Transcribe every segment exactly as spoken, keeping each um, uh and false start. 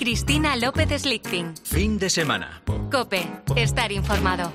Cristina López Slichting. Fin de semana. COPE. Estar informado.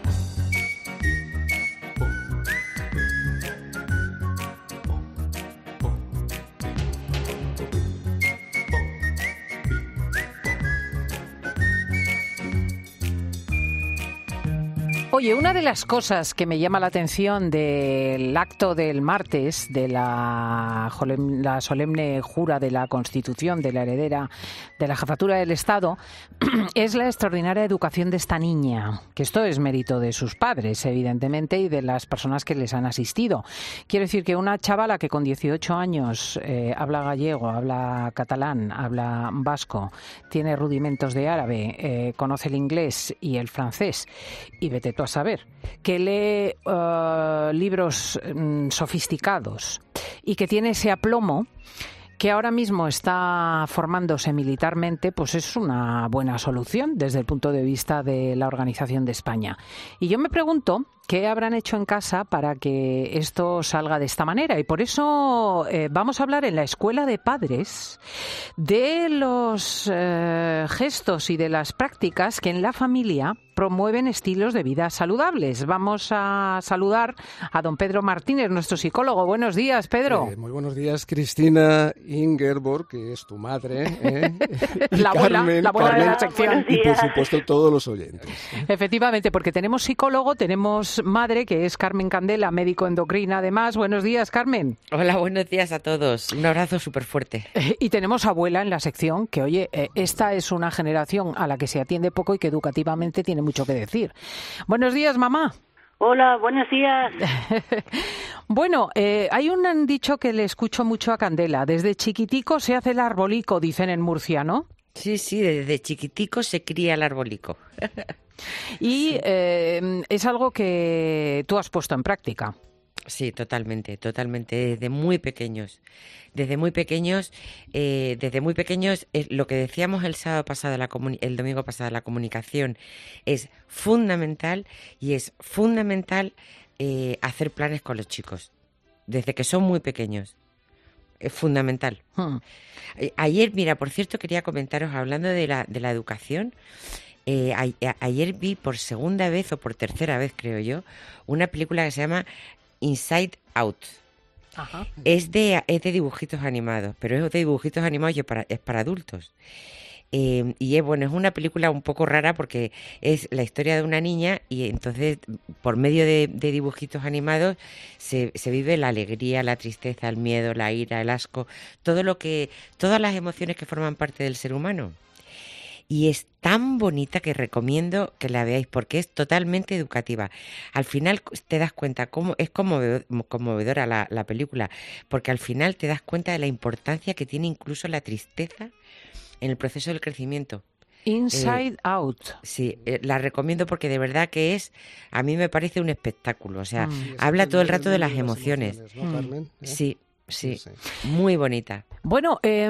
Oye, una de las cosas que me llama la atención del acto del martes, de la, la solemne jura de la Constitución de la heredera de la Jefatura del Estado, es la extraordinaria educación de esta niña, que esto es mérito de sus padres, evidentemente, y de las personas que les han asistido. Quiero decir que una chavala que con dieciocho años eh, habla gallego, habla catalán, habla vasco, tiene rudimentos de árabe, eh, conoce el inglés y el francés, y vete tú a saber, que lee uh, libros um, sofisticados y que tiene ese aplomo, que ahora mismo está formándose militarmente, pues es una buena solución desde el punto de vista de la Organización de España. Y yo me pregunto qué habrán hecho en casa para que esto salga de esta manera. Y por eso eh, vamos a hablar en la Escuela de Padres de los eh, gestos y de las prácticas que en la familia promueven estilos de vida saludables. Vamos a saludar a don Pedro Martínez, nuestro psicólogo. Buenos días, Pedro. Eh, muy buenos días, Cristina Ingeborg, que es tu madre. ¿eh? la abuela, Carmen, la abuela Carmen, de la sección. Y por supuesto todos los oyentes. Efectivamente, porque tenemos psicólogo, tenemos madre, que es Carmen Candela, médico endocrina además. Buenos días, Carmen. Hola, buenos días a todos. Un abrazo súper fuerte. Eh, y tenemos abuela en la sección, que oye, eh, esta es una generación a la que se atiende poco y que educativamente tiene mucho que decir. Buenos días, mamá. Hola, buenos días. Bueno, eh, hay un dicho que le escucho mucho a Candela. Desde chiquitico se hace el arbolico, dicen en Murcia, ¿no? Sí, sí, desde chiquitico se cría el arbolico. Y sí. eh, es algo que tú has puesto en práctica. Sí, totalmente, totalmente, desde muy pequeños. Desde muy pequeños, eh, desde muy pequeños, eh, lo que decíamos el sábado pasado, la comuni- el domingo pasado, la comunicación es fundamental y es fundamental eh, hacer planes con los chicos, desde que son muy pequeños. Es fundamental. Hmm. Ayer, mira, por cierto, quería comentaros, hablando de la, de la educación, eh, a, a, ayer vi por segunda vez o por tercera vez, creo yo, una película que se llama Inside Out. Ajá. Es de, es de dibujitos animados, pero es de dibujitos animados y es para, es para adultos. Eh, y es bueno, es una película un poco rara porque es la historia de una niña y entonces por medio de, de dibujitos animados se, se vive la alegría, la tristeza, el miedo, la ira, el asco, todo lo que, todas las emociones que forman parte del ser humano. Y es tan bonita que recomiendo que la veáis porque es totalmente educativa. Al final te das cuenta, cómo es conmovedora la, la película, porque al final te das cuenta de la importancia que tiene incluso la tristeza en el proceso del crecimiento. Inside eh, Out. Sí, eh, la recomiendo porque de verdad que es, a mí me parece un espectáculo. O sea, Mm. Sí, habla todo el rato de mundo las emociones. emociones, ¿no, Carmen? ¿Eh? Sí, sí, Sí, muy bonita. Bueno, eh,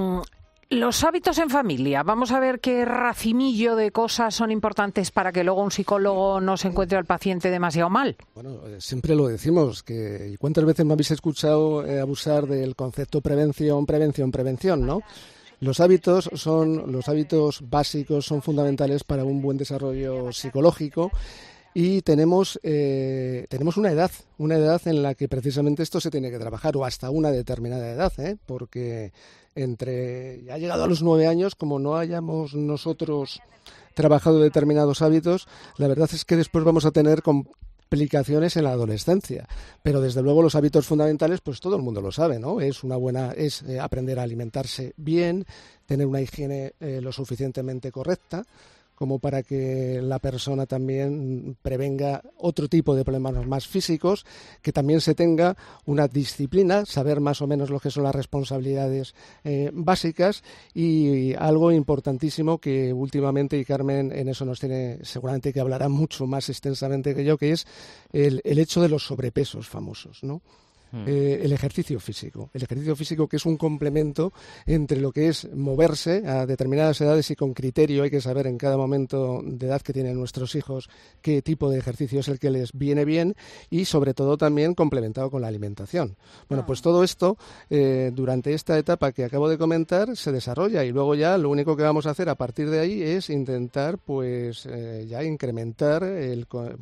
los hábitos en familia. Vamos a ver qué racimillo de cosas son importantes para que luego un psicólogo no se encuentre al paciente demasiado mal. Bueno, eh, siempre lo decimos, que ¿y cuántas veces me habéis escuchado eh, abusar del concepto prevención, prevención, prevención, ¿no? Los hábitos son los hábitos básicos, son fundamentales para un buen desarrollo psicológico y tenemos eh, tenemos una edad, una edad en la que precisamente esto se tiene que trabajar o hasta una determinada edad, ¿eh? Porque entre ya ha llegado a los nueve años, como no hayamos nosotros trabajado determinados hábitos, la verdad es que después vamos a tener complicaciones en la adolescencia, pero desde luego los hábitos fundamentales, pues todo el mundo lo sabe, ¿no? Es una buena, es eh, aprender a alimentarse bien, tener una higiene eh, lo suficientemente correcta, como para que la persona también prevenga otro tipo de problemas más físicos, que también se tenga una disciplina, saber más o menos lo que son las responsabilidades eh, básicas y algo importantísimo que últimamente, y Carmen en eso nos tiene seguramente que hablará mucho más extensamente que yo, que es el, el hecho de los sobrepesos famosos, ¿no? Eh, el ejercicio físico. El ejercicio físico que es un complemento entre lo que es moverse a determinadas edades y con criterio. Hay que saber en cada momento de edad que tienen nuestros hijos qué tipo de ejercicio es el que les viene bien y sobre todo también complementado con la alimentación. Bueno, pues todo esto eh, durante esta etapa que acabo de comentar se desarrolla y luego ya lo único que vamos a hacer a partir de ahí es intentar pues eh, ya incrementar el,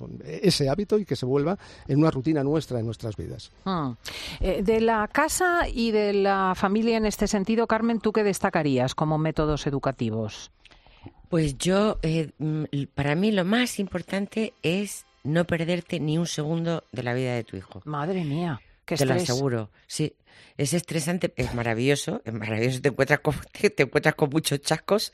ese hábito y que se vuelva en una rutina nuestra en nuestras vidas. Hmm. Eh, de la casa y de la familia en este sentido, Carmen, ¿tú qué destacarías como métodos educativos? Pues yo, eh, para mí lo más importante es no perderte ni un segundo de la vida de tu hijo. Madre mía, qué Te estrés. lo aseguro, sí. Es estresante, es maravilloso, es maravilloso, te encuentras con, te, te encuentras con muchos chascos,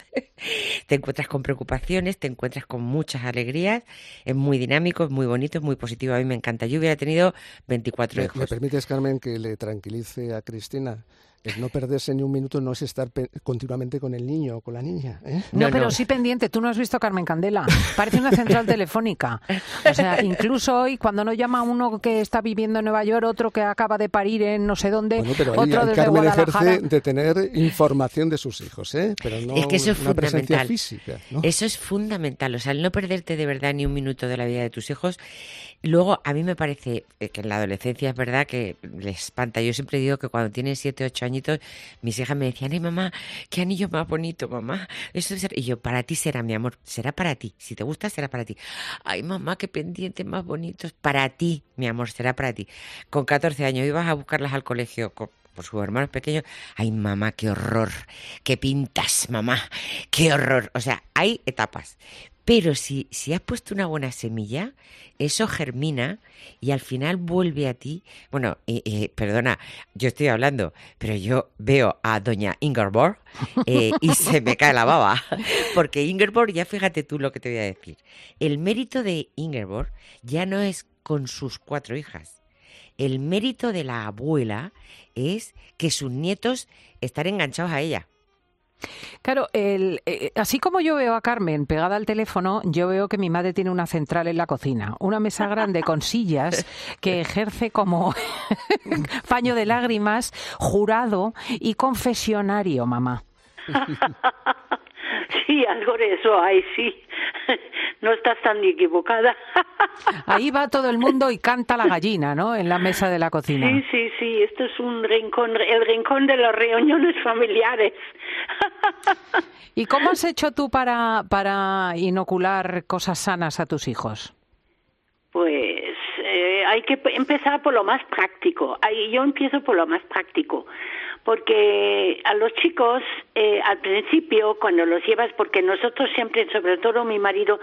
te encuentras con preocupaciones, te encuentras con muchas alegrías, es muy dinámico, es muy bonito, es muy positivo, a mí me encanta. Yo hubiera tenido veinticuatro ¿Me, hijos. ¿Me permites, Carmen, que le tranquilice a Cristina? El no perderse ni un minuto no es estar pe- continuamente con el niño o con la niña, ¿eh? No, No, pero no. sí pendiente. Tú no has visto a Carmen Candela. Parece una central telefónica. O sea, incluso hoy, cuando no llama uno que está viviendo en Nueva York, otro que acaba de parir en no sé dónde, Bueno, pero ahí, otro ahí desde Carmen Guadalajara. ejerce de tener información de sus hijos, ¿eh? Pero no Es que eso es una presencia fundamental. física, ¿no? Eso es fundamental, o sea, el no perderte de verdad ni un minuto de la vida de tus hijos. Luego, a mí me parece que en la adolescencia es verdad que les espanta. Yo siempre digo que cuando tienen siete, ocho añitos, mis hijas me decían, ay mamá, qué anillo más bonito, mamá. Eso es... Y yo, para ti será, mi amor, será para ti. Si te gusta, será para ti. Ay mamá, qué pendientes más bonitos. Para ti, mi amor, será para ti. Con catorce años ibas a buscarlas al colegio con... por sus hermanos pequeños, ay mamá, qué horror, qué pintas, mamá, qué horror. O sea, hay etapas. Pero si, si has puesto una buena semilla, eso germina y al final vuelve a ti. Bueno, eh, eh, perdona, yo estoy hablando, pero yo veo a doña Ingeborg eh, y se me cae la baba. Porque Ingeborg, ya fíjate tú lo que te voy a decir. El mérito de Ingeborg ya no es con sus cuatro hijas. El mérito de la abuela es que sus nietos están enganchados a ella. Claro, el, eh, así como yo veo a Carmen pegada al teléfono, yo veo que mi madre tiene una central en la cocina, una mesa grande con sillas que ejerce como paño de lágrimas, jurado y confesionario, mamá. Sí, algo de eso hay, sí. No estás tan equivocada. Ahí va todo el mundo y canta la gallina, ¿no? En la mesa de la cocina. Sí, sí, sí. Esto es un rincón, el rincón de las reuniones familiares. ¿Y cómo has hecho tú para, para inocular cosas sanas a tus hijos? Pues eh, hay que empezar por lo más práctico. Ahí yo empiezo por lo más práctico. Porque a los chicos, eh, al principio, cuando los llevas, porque nosotros siempre, sobre todo mi marido,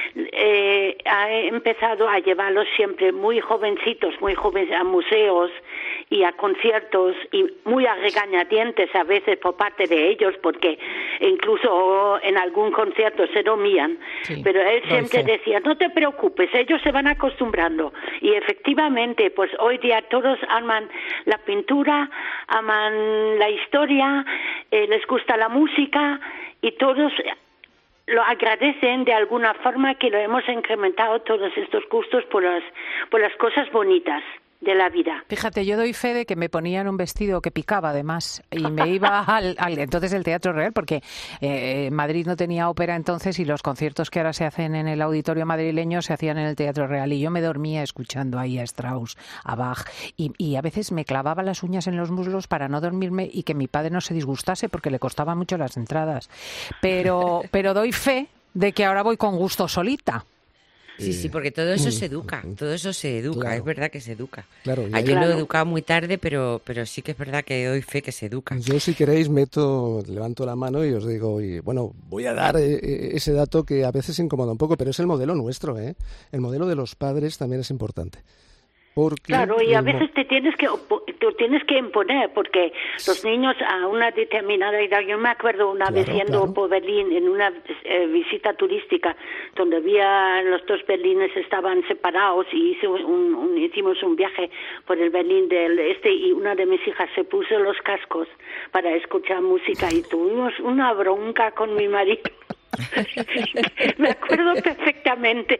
eh, ha empezado a llevarlos siempre muy jovencitos, muy jóvenes a museos y a conciertos, y muy a regañadientes a veces por parte de ellos, porque incluso en algún concierto se dormían. Sí, pero él siempre decía, no te preocupes, ellos se van acostumbrando. Y efectivamente, pues hoy día todos aman la pintura, aman la historia, eh, les gusta la música y todos lo agradecen de alguna forma que lo hemos incrementado todos estos gustos por las, por las cosas bonitas de la vida. Fíjate, yo doy fe de que me ponían un vestido que picaba además y me iba al, al entonces el Teatro Real, porque eh, Madrid no tenía ópera entonces y los conciertos que ahora se hacen en el auditorio madrileño se hacían en el Teatro Real y yo me dormía escuchando ahí a Strauss, a Bach y, y a veces me clavaba las uñas en los muslos para no dormirme y que mi padre no se disgustase porque le costaban mucho las entradas, pero, pero doy fe de que ahora voy con gusto solita. Sí, sí, porque todo eso se educa, todo eso se educa, claro. Es verdad que se educa. Claro, yo claro. lo he educado muy tarde, pero pero sí que es verdad que doy fe que se educa. Yo, si queréis, meto, levanto la mano y os digo, y, bueno, voy a dar eh, ese dato que a veces incomoda un poco, pero es el modelo nuestro, ¿eh? El modelo de los padres también es importante. Porque claro, y a veces te tienes que te tienes que imponer, porque los niños a una determinada edad, yo me acuerdo una claro, vez yendo claro. por Berlín en una eh, visita turística, donde había los dos Berlines estaban separados y hice un, un, hicimos un viaje por el Berlín del Este y una de mis hijas se puso los cascos para escuchar música y tuvimos una bronca con mi marido. Me acuerdo perfectamente.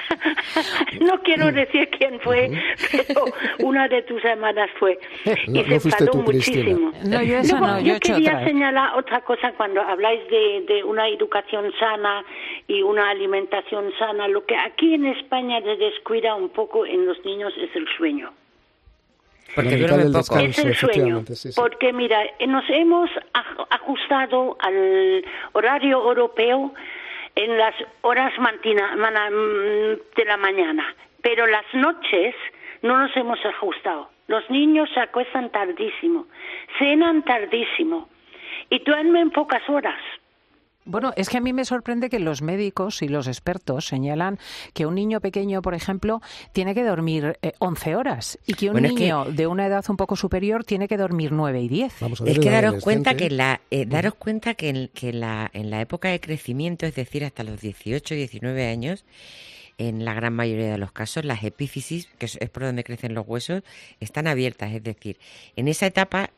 No quiero decir quién fue, pero una de tus hermanas fue. Y no, se no fuiste enfadó tú, muchísimo. Cristina. No, yo esa Luego, no, yo he yo hecho quería otra. señalar otra cosa cuando habláis de, de una educación sana y una alimentación sana. Lo que aquí en España se descuida un poco en los niños es el sueño. Porque Fundamental duerme el poco. descanso. Es el sueño, efectivamente, sí, sí. porque mira, nos hemos aj- ajustado al horario europeo en las horas mantina- mana- de la mañana, pero las noches no nos hemos ajustado. Los niños se acuestan tardísimo, cenan tardísimo y duermen pocas horas. Bueno, es que a mí me sorprende que los médicos y los expertos señalan que un niño pequeño, por ejemplo, tiene que dormir eh, once horas y que un Bueno, es que- niño de una edad un poco superior tiene que dormir nueve y diez. Vamos a ver, Es el que daros cuenta adolescente. que la eh, daros cuenta que, en, que la, en la época de crecimiento, es decir, hasta los dieciocho, diecinueve años, en la gran mayoría de los casos, las epífisis, que es, es por donde crecen los huesos, están abiertas. Es decir, en esa etapa,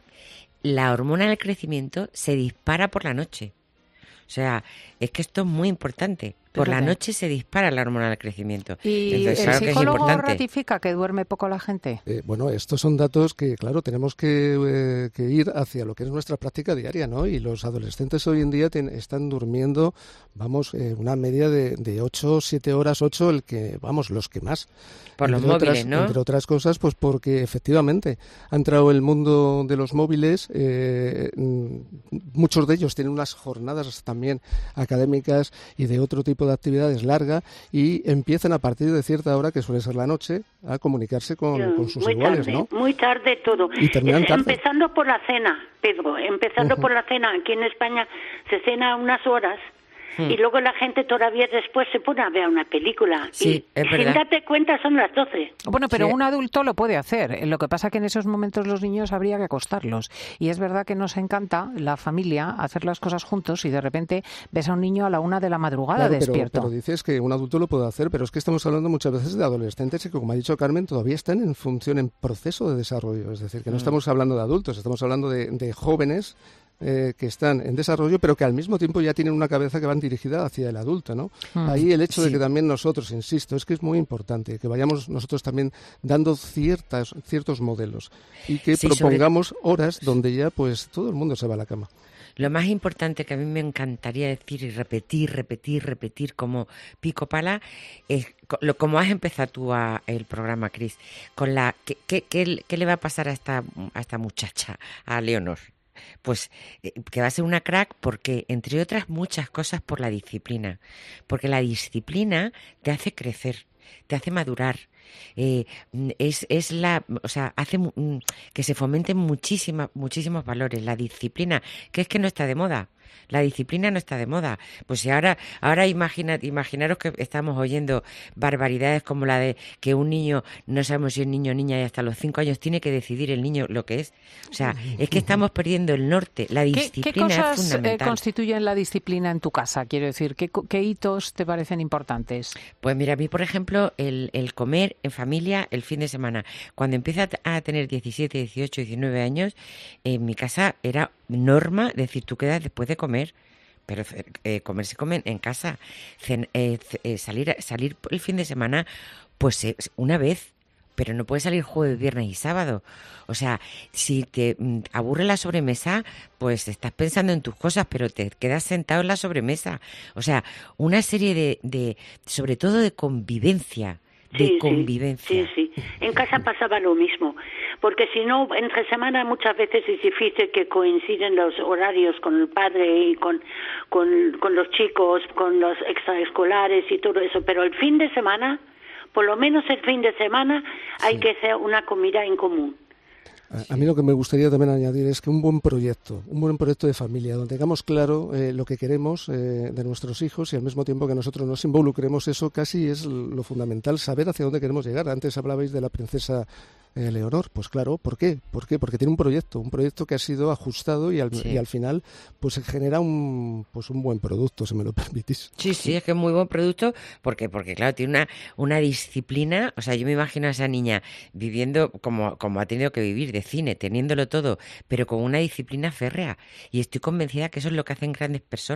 la hormona del crecimiento se dispara por la noche. O sea, es que esto es muy importante. Por la Fíjate. noche se dispara la hormona del crecimiento. ¿Y Entonces, el claro que es psicólogo importante. ratifica que duerme poco la gente? Eh, bueno, estos son datos que, claro, tenemos que, eh, que ir hacia lo que es nuestra práctica diaria, ¿no? Y los adolescentes hoy en día ten- están durmiendo, vamos, eh, una media de, de ocho, siete horas, ocho, el que, vamos, los que más. Por los Entre móviles, otras- ¿no? Entre otras cosas, pues porque efectivamente ha entrado el mundo de los móviles, eh, mm, muchos de ellos tienen unas jornadas también académicas y de otro tipo de actividades largas y empiezan a partir de cierta hora, que suele ser la noche, a comunicarse con, Yo, con sus muy iguales, tarde, ¿no? muy tarde todo. Y terminan Es- tarde. Empezando por la cena, Pedro, empezando por la cena. Aquí en España se cena unas horas y luego la gente todavía después se pone a ver una película. Sí, y es sin verdad. darte cuenta son las doce. Bueno, pero Sí. un adulto lo puede hacer. Lo que pasa que en esos momentos los niños habría que acostarlos. Y es verdad que nos encanta, la familia, hacer las cosas juntos y de repente ves a un niño a la una de la madrugada Claro, pero, despierto. pero dices que un adulto lo puede hacer, pero es que estamos hablando muchas veces de adolescentes que, como ha dicho Carmen, todavía están en función, en proceso de desarrollo. Es decir, que no estamos hablando de adultos, estamos hablando de, de jóvenes eh, que están en desarrollo, pero que al mismo tiempo ya tienen una cabeza que van dirigida hacia el adulto, ¿no? Mm. Ahí el hecho de Sí. que también nosotros, insisto, es que es muy importante que vayamos nosotros también dando ciertas, ciertos modelos y que Sí, sobre- propongamos horas donde ya pues todo el mundo se va a la cama. Lo más importante que a mí me encantaría decir y repetir, repetir, repetir como pico pala es co- lo, como has empezado tú a, el programa, Cris, con la ¿qué, qué, qué, qué le va a pasar a esta, a esta muchacha, a Leonor? Pues eh, que va a ser una crack porque, entre otras muchas cosas, por la disciplina. Porque la disciplina te hace crecer, te hace madurar. Eh, es, es la, o sea, hace mu- mm, que se fomenten muchísimas, muchísimos valores. La disciplina, que es que no está de moda. La disciplina no está de moda. Pues si ahora, ahora imagina, imaginaros que estamos oyendo barbaridades como la de que un niño, no sabemos si es niño o niña, y hasta los cinco años tiene que decidir el niño lo que es. O sea, es que estamos perdiendo el norte. La ¿Qué, disciplina qué es cosas eh, fundamental. constituyen la disciplina en tu casa? Quiero decir, ¿qué, co- qué hitos te parecen importantes? Pues mira, a mí, por ejemplo, el, el comer en familia el fin de semana. Cuando empieza a t- a tener diecisiete, dieciocho, diecinueve años, en mi casa era norma decir, tú quedas después de comer. Pero eh, comer se come en casa. Cen- eh, c- eh, salir, salir el fin de semana, pues eh, una vez. Pero no puedes salir jueves, viernes y sábado. O sea, si te mm, aburre la sobremesa, pues estás pensando en tus cosas, pero te quedas sentado en la sobremesa. O sea, una serie de, de sobre todo de convivencia, de Sí, convivencia. Sí, sí. En casa pasaba lo mismo, porque si no, entre semana muchas veces es difícil que coinciden los horarios con el padre y con, con, con los chicos, con los extraescolares y todo eso, pero el fin de semana, por lo menos el fin de semana, hay que hacer una comida en común. A, a mí lo que me gustaría también añadir es que un buen proyecto, un buen proyecto de familia, donde tengamos claro eh, lo que queremos eh, de nuestros hijos y al mismo tiempo que nosotros nos involucremos, eso casi es lo fundamental, saber hacia dónde queremos llegar. Antes hablabais de la princesa eh, Leonor, pues claro, ¿por qué? ¿Por qué? Porque tiene un proyecto, un proyecto que ha sido ajustado y al, Sí. y al final pues genera un pues un buen producto, si me lo permitís. Sí, sí, es que es muy buen producto porque, porque claro, tiene una, una disciplina. O sea, yo me imagino a esa niña viviendo como, como ha tenido que vivir, de cine, teniéndolo todo, pero con una disciplina férrea. Y estoy convencida que eso es lo que hacen grandes personas.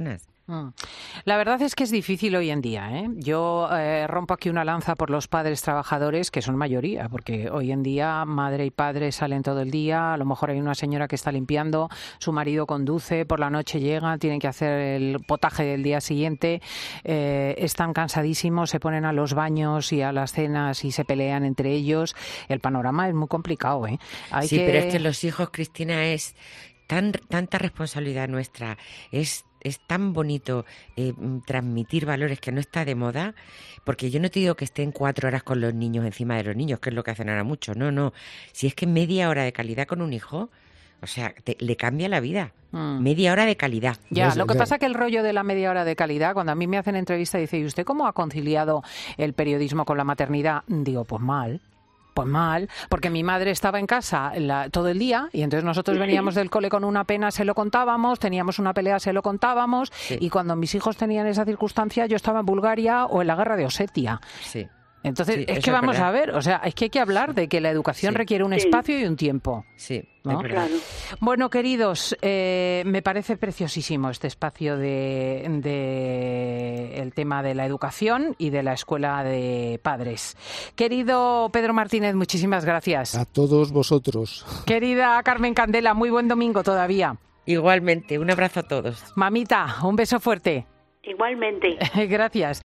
La verdad es que es difícil hoy en día, ¿eh? Yo eh, rompo aquí una lanza por los padres trabajadores, que son mayoría, porque hoy en día madre y padre salen todo el día, a lo mejor hay una señora que está limpiando, su marido conduce, por la noche llega, tienen que hacer el potaje del día siguiente, eh, están cansadísimos, se ponen a los baños y a las cenas y se pelean entre ellos. El panorama es muy complicado, ¿eh? Hay sí, que... pero es que los hijos, Cristina, es tan tanta responsabilidad nuestra, es es tan bonito eh, transmitir valores que no está de moda, porque yo no te digo que estén cuatro horas con los niños encima de los niños, que es lo que hacen ahora mucho, no, no. Si es que media hora de calidad con un hijo, o sea, te, le cambia la vida. Mm. Media hora de calidad. Ya, lo que pasa que el rollo de la media hora de calidad, cuando a mí me hacen entrevista y dice, ¿y usted cómo ha conciliado el periodismo con la maternidad? Digo, pues mal. Pues mal, porque mi madre estaba en casa la, todo el día y entonces nosotros veníamos del cole con una pena, se lo contábamos, teníamos una pelea, se lo contábamos sí. Y cuando mis hijos tenían esa circunstancia yo estaba en Bulgaria o en la guerra de Osetia. Sí. Entonces, sí, es que vamos a ver, o sea, es que hay que hablar de que la educación sí. requiere un sí. espacio y un tiempo. Sí, ¿no? Claro. Bueno, queridos, eh, me parece preciosísimo este espacio de, de el tema de la educación y de la escuela de padres. Querido Pedro Martínez, muchísimas gracias. A todos vosotros. Querida Carmen Candela, muy buen domingo todavía. Igualmente, un abrazo a todos. Mamita, un beso fuerte. Igualmente. Gracias.